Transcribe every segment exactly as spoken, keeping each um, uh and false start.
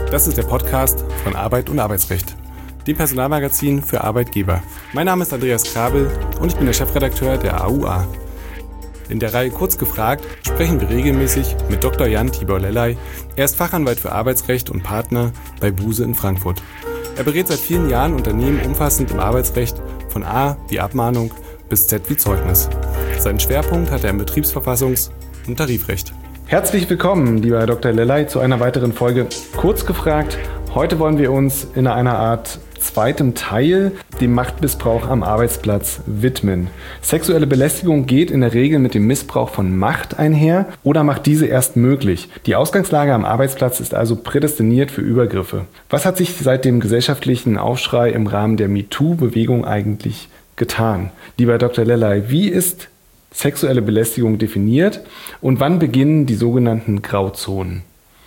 Das ist der Podcast von Arbeit und Arbeitsrecht, dem Personalmagazin für Arbeitgeber. Mein Name ist Andreas Krabel und ich bin der Chefredakteur der A U A. In der Reihe Kurz gefragt sprechen wir regelmäßig mit Doktor Jan Tibor Lellay. Er ist Fachanwalt für Arbeitsrecht und Partner bei Buse in Frankfurt. Er berät seit vielen Jahren Unternehmen umfassend im Arbeitsrecht, von A wie Abmahnung bis Z wie Zeugnis. Seinen Schwerpunkt hat er im Betriebsverfassungs- und Tarifrecht. Herzlich willkommen, lieber Herr Doktor Lellay, zu einer weiteren Folge Kurz gefragt. Heute wollen wir uns in einer Art zweitem Teil dem Machtmissbrauch am Arbeitsplatz widmen. Sexuelle Belästigung geht in der Regel mit dem Missbrauch von Macht einher oder macht diese erst möglich. Die Ausgangslage am Arbeitsplatz ist also prädestiniert für Übergriffe. Was hat sich seit dem gesellschaftlichen Aufschrei im Rahmen der MeToo-Bewegung eigentlich getan? Lieber Herr Doktor Lellay, wie ist sexuelle Belästigung definiert und wann beginnen die sogenannten Grauzonen?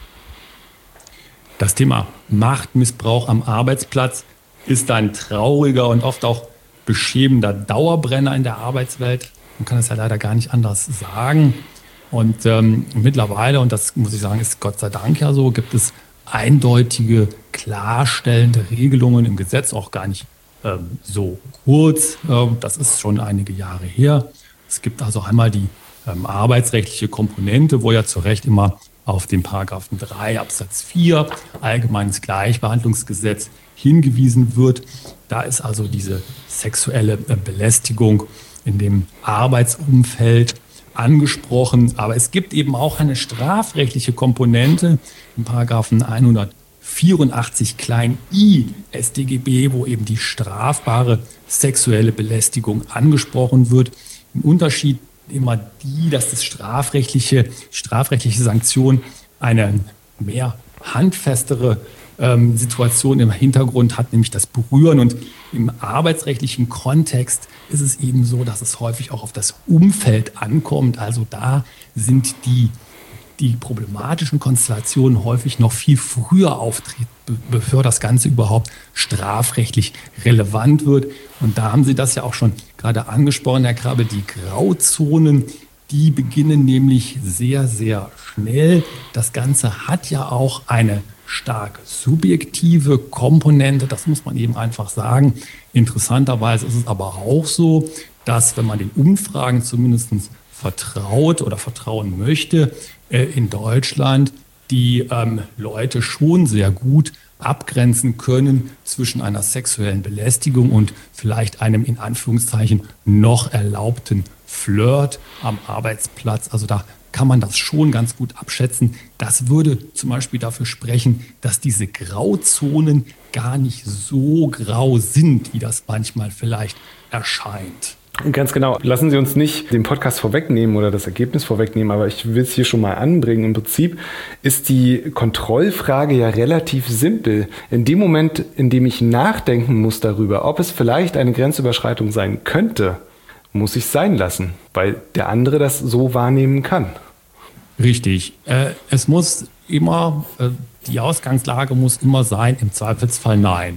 Das Thema Machtmissbrauch am Arbeitsplatz ist ein trauriger und oft auch beschämender Dauerbrenner in der Arbeitswelt. Man kann es ja leider gar nicht anders sagen. Und ähm, mittlerweile, und das muss ich sagen, ist Gott sei Dank ja so, gibt es eindeutige, klarstellende Regelungen im Gesetz, auch gar nicht ähm, so kurz. Ähm, das ist schon einige Jahre her. Es gibt also einmal die ähm, arbeitsrechtliche Komponente, wo ja zu Recht immer auf den Paragraphen drei Absatz vier Allgemeines Gleichbehandlungsgesetz hingewiesen wird. Da ist also diese sexuelle äh, Belästigung in dem Arbeitsumfeld angesprochen. Aber es gibt eben auch eine strafrechtliche Komponente im Paragraphen hundertvierundachtzig klein i S t G B, wo eben die strafbare sexuelle Belästigung angesprochen wird. Im Unterschied immer die, dass das strafrechtliche, strafrechtliche Sanktion eine mehr handfestere ähm, Situation im Hintergrund hat, nämlich das Berühren. Und im arbeitsrechtlichen Kontext ist es eben so, dass es häufig auch auf das Umfeld ankommt. Also da sind die, die problematischen Konstellationen häufig noch viel früher auftreten, bevor das Ganze überhaupt strafrechtlich relevant wird. Und da haben Sie das ja auch schon gerade angesprochen, Herr Krabbe, die Grauzonen, die beginnen nämlich sehr, sehr schnell. Das Ganze hat ja auch eine stark subjektive Komponente, das muss man eben einfach sagen. Interessanterweise ist es aber auch so, dass, wenn man den Umfragen zumindest vertraut oder vertrauen möchte, äh, in Deutschland die ähm, Leute schon sehr gut abgrenzen können zwischen einer sexuellen Belästigung und vielleicht einem in Anführungszeichen noch erlaubten Flirt am Arbeitsplatz. Also da kann man das schon ganz gut abschätzen. Das würde zum Beispiel dafür sprechen, dass diese Grauzonen gar nicht so grau sind, wie das manchmal vielleicht erscheint. Ganz genau. Lassen Sie uns nicht den Podcast vorwegnehmen oder das Ergebnis vorwegnehmen, aber ich will es hier schon mal anbringen. Im Prinzip ist die Kontrollfrage ja relativ simpel. In dem Moment, in dem ich nachdenken muss darüber, ob es vielleicht eine Grenzüberschreitung sein könnte, muss ich es sein lassen, weil der andere das so wahrnehmen kann. Richtig. Äh, es muss immer, äh, die Ausgangslage muss immer sein, im Zweifelsfall nein.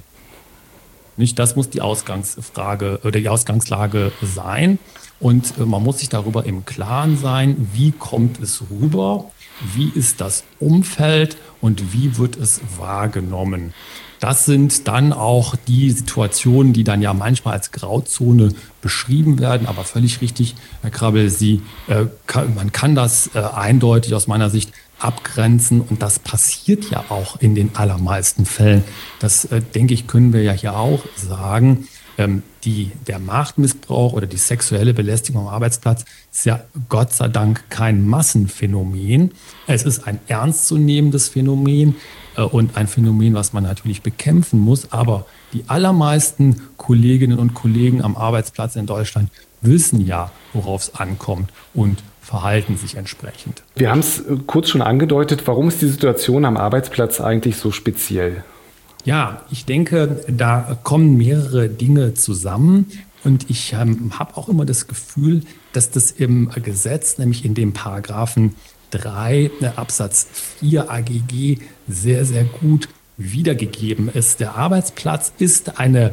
Nicht, das muss die Ausgangsfrage oder die Ausgangslage sein. Und äh, man muss sich darüber im Klaren sein, wie kommt es rüber, wie ist das Umfeld und wie wird es wahrgenommen. Das sind dann auch die Situationen, die dann ja manchmal als Grauzone beschrieben werden. Aber völlig richtig, Herr Krabbel, Sie, äh, kann, man kann das äh, eindeutig aus meiner Sicht abgrenzen. Und das passiert ja auch in den allermeisten Fällen. Das, äh, denke ich, können wir ja hier auch sagen. Ähm, die, der Machtmissbrauch oder die sexuelle Belästigung am Arbeitsplatz ist ja Gott sei Dank kein Massenphänomen. Es ist ein ernstzunehmendes Phänomen äh, und ein Phänomen, was man natürlich bekämpfen muss. Aber die allermeisten Kolleginnen und Kollegen am Arbeitsplatz in Deutschland wissen ja, worauf es ankommt und verhalten sich entsprechend. Wir haben es kurz schon angedeutet. Warum ist die Situation am Arbeitsplatz eigentlich so speziell? Ja, ich denke, da kommen mehrere Dinge zusammen. Und ich ähm, habe auch immer das Gefühl, dass das im Gesetz, nämlich in dem Paragraphen drei Absatz vier A G G, sehr, sehr gut wiedergegeben ist. Der Arbeitsplatz ist eine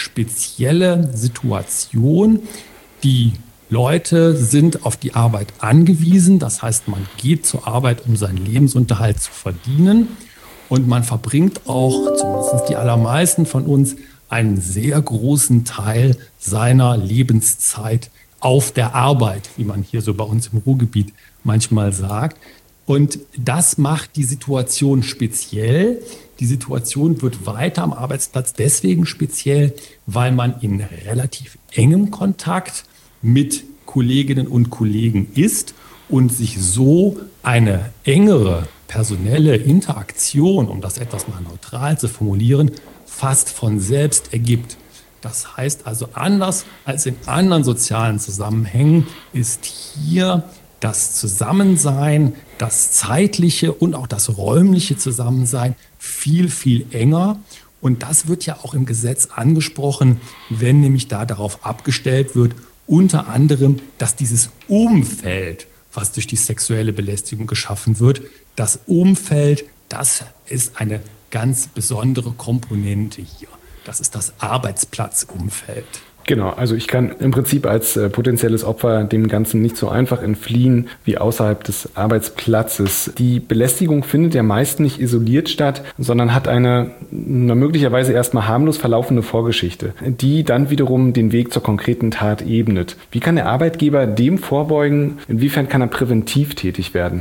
spezielle Situation. Die Leute sind auf die Arbeit angewiesen. Das heißt, man geht zur Arbeit, um seinen Lebensunterhalt zu verdienen. und man verbringt auch, zumindest die allermeisten von uns, einen sehr großen Teil seiner Lebenszeit auf der Arbeit, wie man hier so bei uns im Ruhrgebiet manchmal sagt. Und das macht die Situation speziell. Die Situation wird weiter am Arbeitsplatz deswegen speziell, weil man in relativ engem Kontakt mit Kolleginnen und Kollegen ist und sich so eine engere personelle Interaktion, um das etwas mal neutral zu formulieren, fast von selbst ergibt. Das heißt also, anders als in anderen sozialen Zusammenhängen ist hier das Zusammensein, das zeitliche und auch das räumliche Zusammensein viel, viel enger. Und das wird ja auch im Gesetz angesprochen, wenn nämlich da darauf abgestellt wird, unter anderem, dass dieses Umfeld, was durch die sexuelle Belästigung geschaffen wird, das Umfeld, das ist eine ganz besondere Komponente hier. Das ist das Arbeitsplatzumfeld. Genau, also ich kann im Prinzip als äh, potenzielles Opfer dem Ganzen nicht so einfach entfliehen wie außerhalb des Arbeitsplatzes. Die Belästigung findet ja meist nicht isoliert statt, sondern hat eine na, möglicherweise erstmal harmlos verlaufende Vorgeschichte, die dann wiederum den Weg zur konkreten Tat ebnet. Wie kann der Arbeitgeber dem vorbeugen? Inwiefern kann er präventiv tätig werden?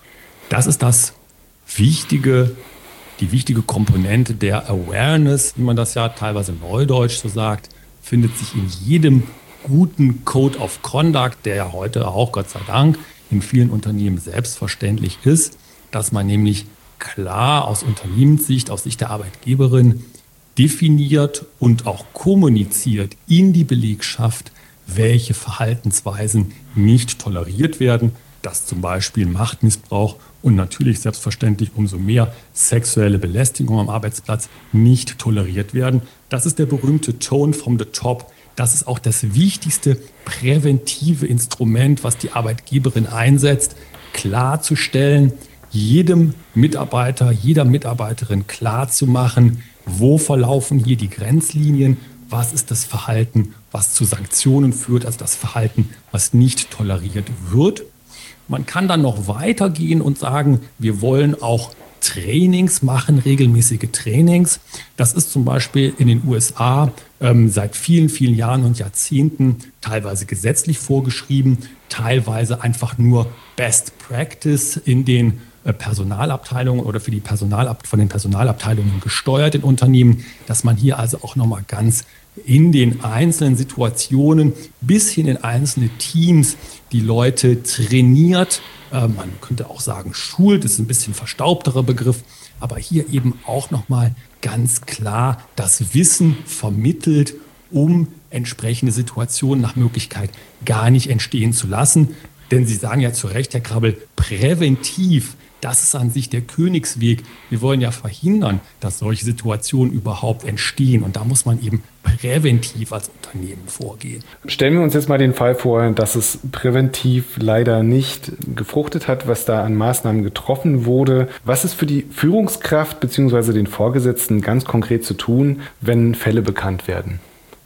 Das ist das wichtige Die wichtige Komponente der Awareness, wie man das ja teilweise neudeutsch so sagt, findet sich in jedem guten Code of Conduct, der ja heute auch, Gott sei Dank, in vielen Unternehmen selbstverständlich ist, dass man nämlich klar aus Unternehmenssicht, aus Sicht der Arbeitgeberin definiert und auch kommuniziert in die Belegschaft, welche Verhaltensweisen nicht toleriert werden, dass zum Beispiel Machtmissbrauch und natürlich selbstverständlich umso mehr sexuelle Belästigung am Arbeitsplatz nicht toleriert werden. Das ist der berühmte Tone from the top. Das ist auch das wichtigste präventive Instrument, was die Arbeitgeberin einsetzt, klarzustellen, jedem Mitarbeiter, jeder Mitarbeiterin klarzumachen, wo verlaufen hier die Grenzlinien, was ist das Verhalten, was zu Sanktionen führt, also das Verhalten, was nicht toleriert wird. Man kann dann noch weitergehen und sagen, wir wollen auch Trainings machen, regelmäßige Trainings. Das ist zum Beispiel in den U S A ähm, seit vielen, vielen Jahren und Jahrzehnten teilweise gesetzlich vorgeschrieben, teilweise einfach nur Best Practice in den äh, Personalabteilungen oder für die Personalab- von den Personalabteilungen gesteuert in Unternehmen, dass man hier also auch nochmal ganz in den einzelnen Situationen bis hin in einzelne Teams die Leute trainiert. Äh, man könnte auch sagen, schult, ist ein bisschen verstaubterer Begriff, aber hier eben auch nochmal ganz klar das Wissen vermittelt, um entsprechende Situationen nach Möglichkeit gar nicht entstehen zu lassen. Denn Sie sagen ja zu Recht, Herr Krabbel, präventiv, das ist an sich der Königsweg. Wir wollen ja verhindern, dass solche Situationen überhaupt entstehen. Und da muss man eben präventiv als Unternehmen vorgehen. Stellen wir uns jetzt mal den Fall vor, dass es präventiv leider nicht gefruchtet hat, was da an Maßnahmen getroffen wurde. Was ist für die Führungskraft bzw. den Vorgesetzten ganz konkret zu tun, wenn Fälle bekannt werden?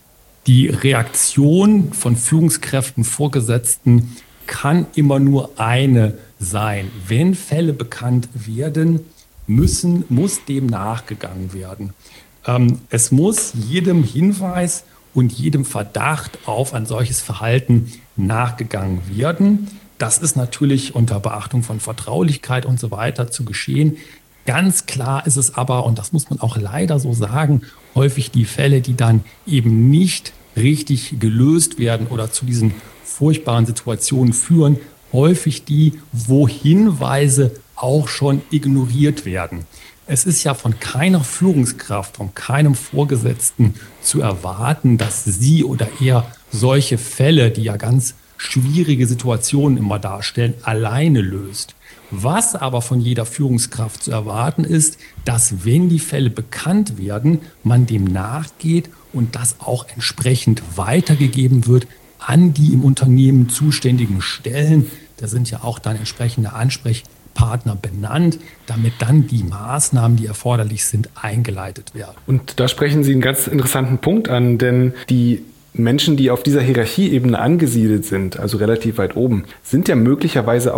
Die Reaktion von Führungskräften, Vorgesetzten kann immer nur eine sein. Wenn Fälle bekannt werden, müssen, muss dem nachgegangen werden. Ähm, es muss jedem Hinweis und jedem Verdacht auf ein solches Verhalten nachgegangen werden. Das ist natürlich unter Beachtung von Vertraulichkeit und so weiter zu geschehen. Ganz klar ist es aber, und das muss man auch leider so sagen, häufig die Fälle, die dann eben nicht richtig gelöst werden oder zu diesen furchtbaren Situationen führen, häufig die, wo Hinweise auch schon ignoriert werden. Es ist ja von keiner Führungskraft, von keinem Vorgesetzten zu erwarten, dass sie oder er solche Fälle, die ja ganz schwierige Situationen immer darstellen, alleine löst. Was aber von jeder Führungskraft zu erwarten ist, dass, wenn die Fälle bekannt werden, man dem nachgeht und das auch entsprechend weitergegeben wird an die im Unternehmen zuständigen Stellen. Da sind ja auch dann entsprechende Ansprechpartner benannt, damit dann die Maßnahmen, die erforderlich sind, eingeleitet werden. Und da sprechen Sie einen ganz interessanten Punkt an, denn die Menschen, die auf dieser Hierarchieebene angesiedelt sind, also relativ weit oben, sind ja möglicherweise auch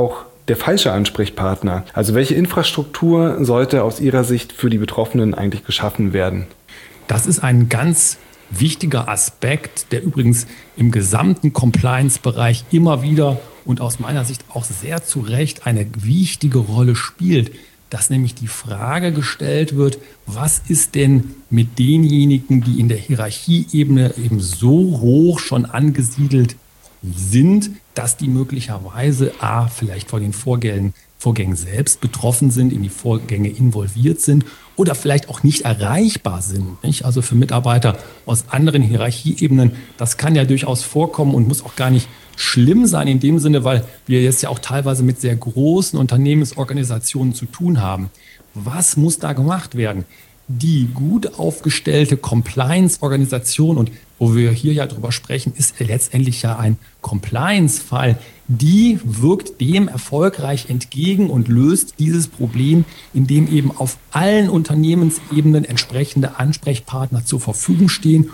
der falsche Ansprechpartner? Also welche Infrastruktur sollte aus Ihrer Sicht für die Betroffenen eigentlich geschaffen werden? Das ist ein ganz wichtiger Aspekt, der übrigens im gesamten Compliance-Bereich immer wieder und aus meiner Sicht auch sehr zu Recht eine wichtige Rolle spielt, dass nämlich die Frage gestellt wird, was ist denn mit denjenigen, die in der Hierarchieebene eben so hoch schon angesiedelt sind, dass die möglicherweise a, vielleicht von den Vorgängen, Vorgängen selbst betroffen sind, in die Vorgänge involviert sind oder vielleicht auch nicht erreichbar sind. Nicht? Also für Mitarbeiter aus anderen Hierarchieebenen, das kann ja durchaus vorkommen und muss auch gar nicht schlimm sein in dem Sinne, weil wir jetzt ja auch teilweise mit sehr großen Unternehmensorganisationen zu tun haben. Was muss da gemacht werden? Die gut aufgestellte Compliance-Organisation, und wo wir hier ja drüber sprechen, ist letztendlich ja ein Compliance-Fall, die wirkt dem erfolgreich entgegen und löst dieses Problem, indem eben auf allen Unternehmensebenen entsprechende Ansprechpartner zur Verfügung stehen,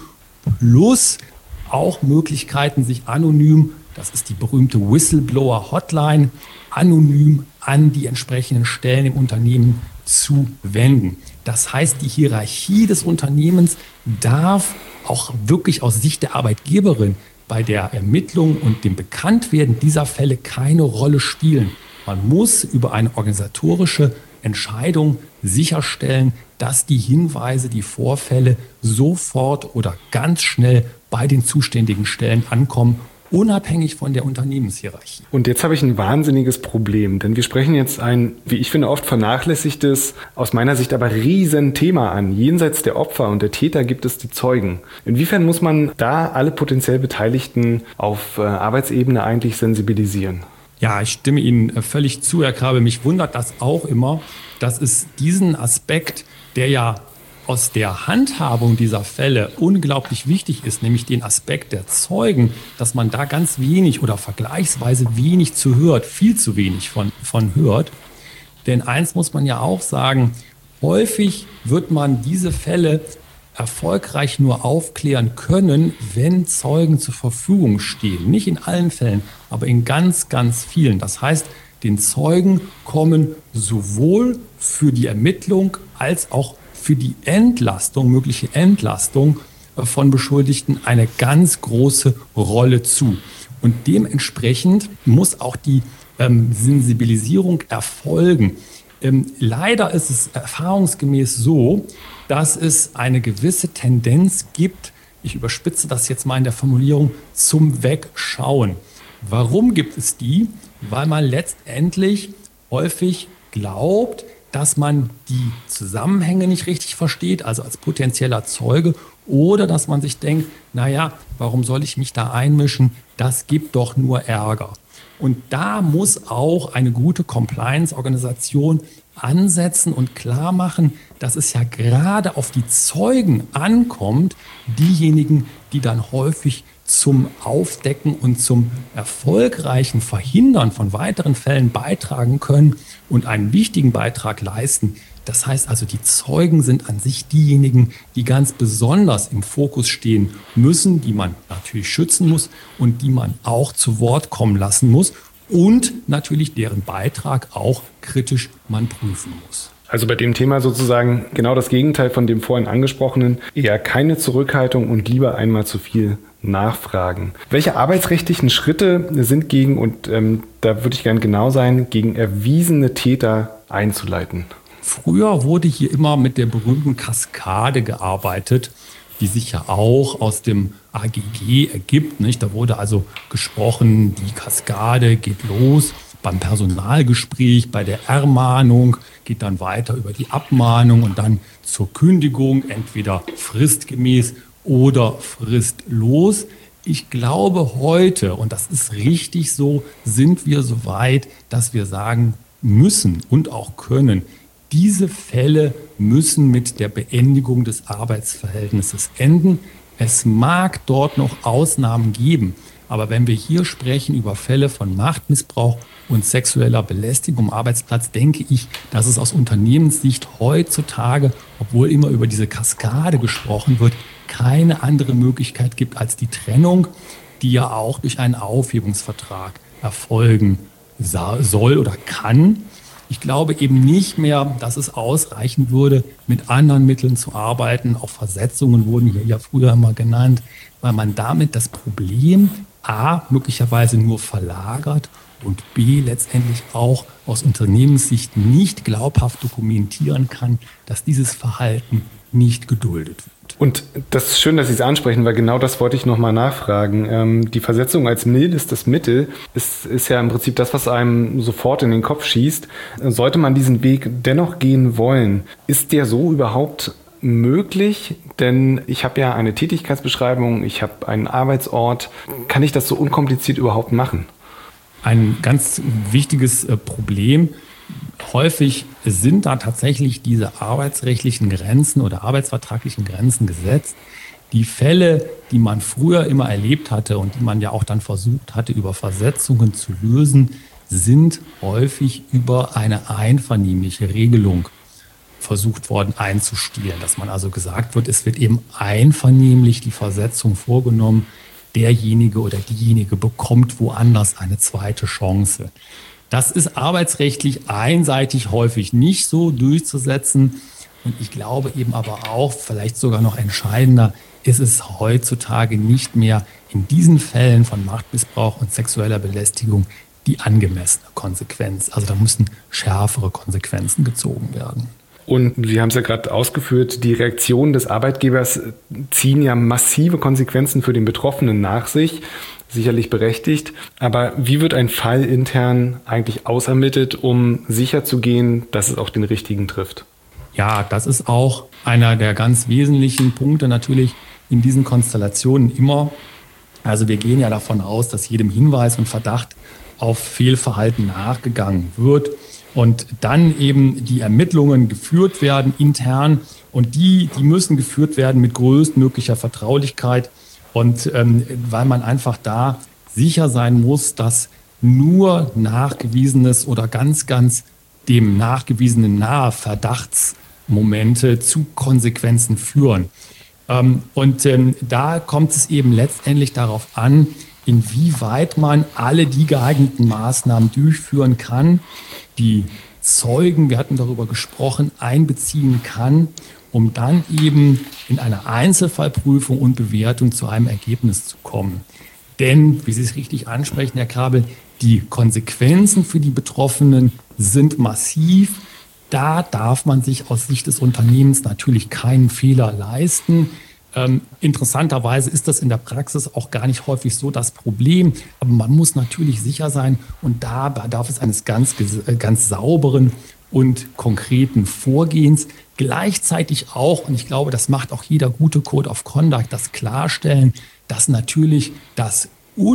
plus auch Möglichkeiten, sich anonym, das ist die berühmte Whistleblower-Hotline, anonym an die entsprechenden Stellen im Unternehmen zu wenden. Das heißt, die Hierarchie des Unternehmens darf auch wirklich aus Sicht der Arbeitgeberin bei der Ermittlung und dem Bekanntwerden dieser Fälle keine Rolle spielen. Man muss über eine organisatorische Entscheidung sicherstellen, dass die Hinweise, die Vorfälle sofort oder ganz schnell bei den zuständigen Stellen ankommen, unabhängig von der Unternehmenshierarchie. Und jetzt habe ich ein wahnsinniges Problem, denn wir sprechen jetzt ein, wie ich finde, oft vernachlässigtes, aus meiner Sicht aber riesen Thema an. Jenseits der Opfer und der Täter gibt es die Zeugen. Inwiefern muss man da alle potenziell Beteiligten auf äh, Arbeitsebene eigentlich sensibilisieren? Ja, ich stimme Ihnen völlig zu, Herr Krabe. Mich wundert das auch immer, dass es diesen Aspekt, der ja aus der Handhabung dieser Fälle unglaublich wichtig ist, nämlich den Aspekt der Zeugen, dass man da ganz wenig oder vergleichsweise wenig zu hört, viel zu wenig von, von hört. Denn eins muss man ja auch sagen, häufig wird man diese Fälle erfolgreich nur aufklären können, wenn Zeugen zur Verfügung stehen. Nicht in allen Fällen, aber in ganz, ganz vielen. Das heißt, den Zeugen kommen sowohl für die Ermittlung als auch für die Entlastung, mögliche Entlastung von Beschuldigten eine ganz große Rolle zu. Und dementsprechend muss auch die ähm, Sensibilisierung erfolgen. Ähm, leider ist es erfahrungsgemäß so, dass es eine gewisse Tendenz gibt, ich überspitze das jetzt mal in der Formulierung, zum Wegschauen. Warum gibt es die? Weil man letztendlich häufig glaubt, dass man die Zusammenhänge nicht richtig versteht, also als potenzieller Zeuge, oder dass man sich denkt, naja, warum soll ich mich da einmischen? Das gibt doch nur Ärger. Und da muss auch eine gute Compliance-Organisation ansetzen und klar machen, dass es ja gerade auf die Zeugen ankommt, diejenigen, die dann häufig zum Aufdecken und zum erfolgreichen Verhindern von weiteren Fällen beitragen können und einen wichtigen Beitrag leisten. Das heißt also, die Zeugen sind an sich diejenigen, die ganz besonders im Fokus stehen müssen, die man natürlich schützen muss und die man auch zu Wort kommen lassen muss und natürlich deren Beitrag auch kritisch man prüfen muss. Also bei dem Thema sozusagen genau das Gegenteil von dem vorhin angesprochenen, eher keine Zurückhaltung und lieber einmal zu viel nachfragen. Welche arbeitsrechtlichen Schritte sind gegen, und ähm, da würde ich gerne genau sein, gegen erwiesene Täter einzuleiten? Früher wurde hier immer mit der berühmten Kaskade gearbeitet, die sich ja auch aus dem A G G ergibt, nicht? Da wurde also gesprochen, die Kaskade geht los beim Personalgespräch, bei der Ermahnung, geht dann weiter über die Abmahnung und dann zur Kündigung, entweder fristgemäß oder fristlos. Ich glaube, heute, und das ist richtig so, sind wir so weit, dass wir sagen müssen und auch können, diese Fälle müssen mit der Beendigung des Arbeitsverhältnisses enden. Es mag dort noch Ausnahmen geben, aber wenn wir hier sprechen über Fälle von Machtmissbrauch und sexueller Belästigung am Arbeitsplatz, denke ich, dass es aus Unternehmenssicht heutzutage, obwohl immer über diese Kaskade gesprochen wird, keine andere Möglichkeit gibt als die Trennung, die ja auch durch einen Aufhebungsvertrag erfolgen soll oder kann. Ich glaube eben nicht mehr, dass es ausreichen würde, mit anderen Mitteln zu arbeiten. Auch Versetzungen wurden hier ja früher immer genannt, weil man damit das Problem A möglicherweise nur verlagert und B letztendlich auch aus Unternehmenssicht nicht glaubhaft dokumentieren kann, dass dieses Verhalten nicht geduldet wird. Und das ist schön, dass Sie es ansprechen, weil genau das wollte ich nochmal nachfragen. Ähm, die Versetzung als mildestes Mittel ist, ist ja im Prinzip das, was einem sofort in den Kopf schießt. Sollte man diesen Weg dennoch gehen wollen, ist der so überhaupt möglich? Denn ich habe ja eine Tätigkeitsbeschreibung, ich habe einen Arbeitsort. Kann ich das so unkompliziert überhaupt machen? Ein ganz wichtiges äh, Problem. Häufig sind da tatsächlich diese arbeitsrechtlichen Grenzen oder arbeitsvertraglichen Grenzen gesetzt. Die Fälle, die man früher immer erlebt hatte und die man ja auch dann versucht hatte, über Versetzungen zu lösen, sind häufig über eine einvernehmliche Regelung versucht worden einzustehlen. Dass man also gesagt wird, es wird eben einvernehmlich die Versetzung vorgenommen. Derjenige oder diejenige bekommt woanders eine zweite Chance. Das ist arbeitsrechtlich einseitig häufig nicht so durchzusetzen. Und ich glaube eben aber auch, vielleicht sogar noch entscheidender, ist es heutzutage nicht mehr in diesen Fällen von Machtmissbrauch und sexueller Belästigung die angemessene Konsequenz. Also da müssen schärfere Konsequenzen gezogen werden. Und Sie haben es ja gerade ausgeführt, die Reaktionen des Arbeitgebers ziehen ja massive Konsequenzen für den Betroffenen nach sich. Sicherlich berechtigt. Aber wie wird ein Fall intern eigentlich ausermittelt, um sicherzugehen, dass es auch den Richtigen trifft? Ja, das ist auch einer der ganz wesentlichen Punkte natürlich in diesen Konstellationen immer. Also wir gehen ja davon aus, dass jedem Hinweis und Verdacht auf Fehlverhalten nachgegangen wird und dann eben die Ermittlungen geführt werden intern und die, die müssen geführt werden mit größtmöglicher Vertraulichkeit. Und ähm, weil man einfach da sicher sein muss, dass nur nachgewiesenes oder ganz, ganz dem nachgewiesenen nahe Verdachtsmomente zu Konsequenzen führen. Ähm, und ähm, da kommt es eben letztendlich darauf an, inwieweit man alle die geeigneten Maßnahmen durchführen kann, die Zeugen, wir hatten darüber gesprochen, einbeziehen kann, um dann eben in einer Einzelfallprüfung und Bewertung zu einem Ergebnis zu kommen. Denn, wie Sie es richtig ansprechen, Herr Krabel, die Konsequenzen für die Betroffenen sind massiv. Da darf man sich aus Sicht des Unternehmens natürlich keinen Fehler leisten. Ähm, interessanterweise ist das in der Praxis auch gar nicht häufig so das Problem. Aber man muss natürlich sicher sein und da bedarf es eines ganz, ganz sauberen und konkreten Vorgehens. Gleichzeitig auch, und ich glaube, das macht auch jeder gute Code of Conduct, das Klarstellen, dass natürlich das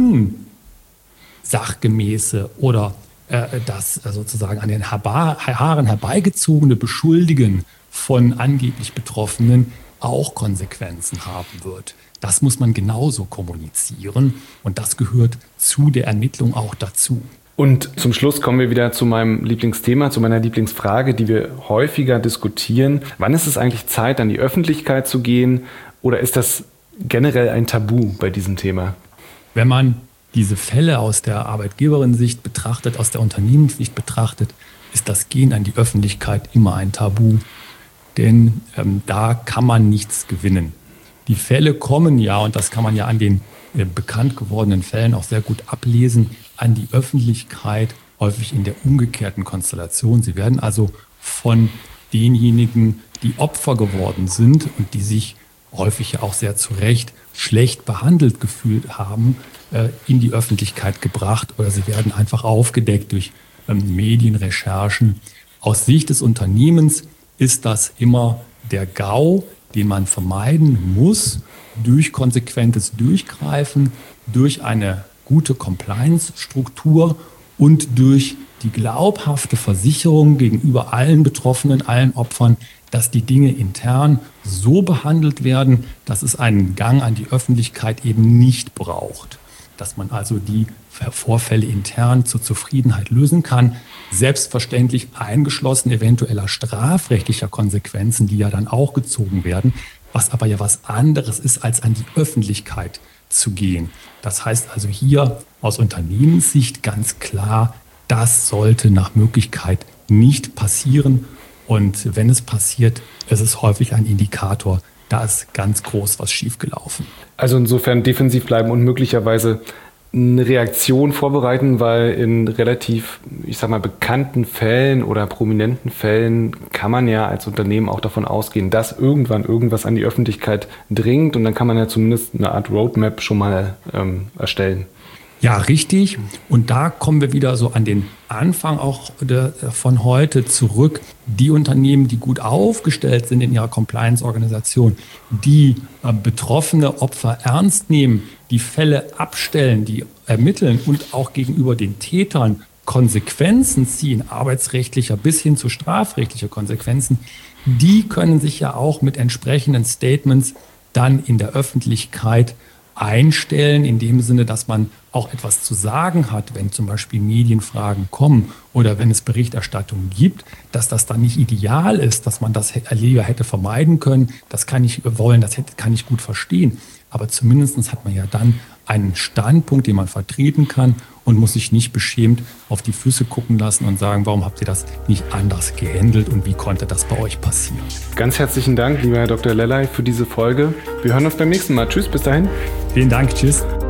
unsachgemäße oder äh, das sozusagen an den Haaren herbeigezogene Beschuldigen von angeblich Betroffenen auch Konsequenzen haben wird. Das muss man genauso kommunizieren und das gehört zu der Ermittlung auch dazu. Und zum Schluss kommen wir wieder zu meinem Lieblingsthema, zu meiner Lieblingsfrage, die wir häufiger diskutieren. Wann ist es eigentlich Zeit, an die Öffentlichkeit zu gehen? Oder ist das generell ein Tabu bei diesem Thema? Wenn man diese Fälle aus der Arbeitgeberin-Sicht betrachtet, aus der Unternehmenssicht betrachtet, ist das Gehen an die Öffentlichkeit immer ein Tabu. Denn ähm, da kann man nichts gewinnen. Die Fälle kommen ja, und das kann man ja an den äh, bekannt gewordenen Fällen auch sehr gut ablesen, an die Öffentlichkeit, häufig in der umgekehrten Konstellation. Sie werden also von denjenigen, die Opfer geworden sind und die sich häufig ja auch sehr zu Recht schlecht behandelt gefühlt haben, äh, in die Öffentlichkeit gebracht oder sie werden einfach aufgedeckt durch ähm, Medienrecherchen. Aus Sicht des Unternehmens ist das immer der GAU, den man vermeiden muss durch konsequentes Durchgreifen, durch eine gute Compliance-Struktur und durch die glaubhafte Versicherung gegenüber allen Betroffenen, allen Opfern, dass die Dinge intern so behandelt werden, dass es einen Gang an die Öffentlichkeit eben nicht braucht. Dass man also die Vorfälle intern zur Zufriedenheit lösen kann, selbstverständlich eingeschlossen eventueller strafrechtlicher Konsequenzen, die ja dann auch gezogen werden, was aber ja was anderes ist, als an die Öffentlichkeit zu gehen. Das heißt also hier aus Unternehmenssicht ganz klar Das sollte nach Möglichkeit nicht passieren. Und wenn es passiert, ist es häufig ein Indikator, da ist ganz groß was schiefgelaufen. Also insofern defensiv bleiben und möglicherweise eine Reaktion vorbereiten, weil in relativ, ich sag mal, bekannten Fällen oder prominenten Fällen kann man ja als Unternehmen auch davon ausgehen, dass irgendwann irgendwas an die Öffentlichkeit dringt und dann kann man ja zumindest eine Art Roadmap schon mal ähm, erstellen. Ja, richtig. Und da kommen wir wieder so an den Anfang auch de, von heute zurück. Die Unternehmen, die gut aufgestellt sind in ihrer Compliance-Organisation, die äh, betroffene Opfer ernst nehmen, die Fälle abstellen, die ermitteln und auch gegenüber den Tätern Konsequenzen ziehen, arbeitsrechtlicher bis hin zu strafrechtlicher Konsequenzen, die können sich ja auch mit entsprechenden Statements dann in der Öffentlichkeit einstellen, in dem Sinne, dass man auch etwas zu sagen hat, wenn zum Beispiel Medienfragen kommen oder wenn es Berichterstattung gibt, dass das dann nicht ideal ist, dass man das lieber hätte vermeiden können. Das kann ich wollen, das hätte, kann ich gut verstehen. Aber zumindest hat man ja dann einen Standpunkt, den man vertreten kann und muss sich nicht beschämt auf die Füße gucken lassen und sagen, warum habt ihr das nicht anders gehandelt und wie konnte das bei euch passieren? Ganz herzlichen Dank, lieber Herr Doktor Lellay, für diese Folge. Wir hören uns beim nächsten Mal. Tschüss, bis dahin. Vielen Dank, tschüss.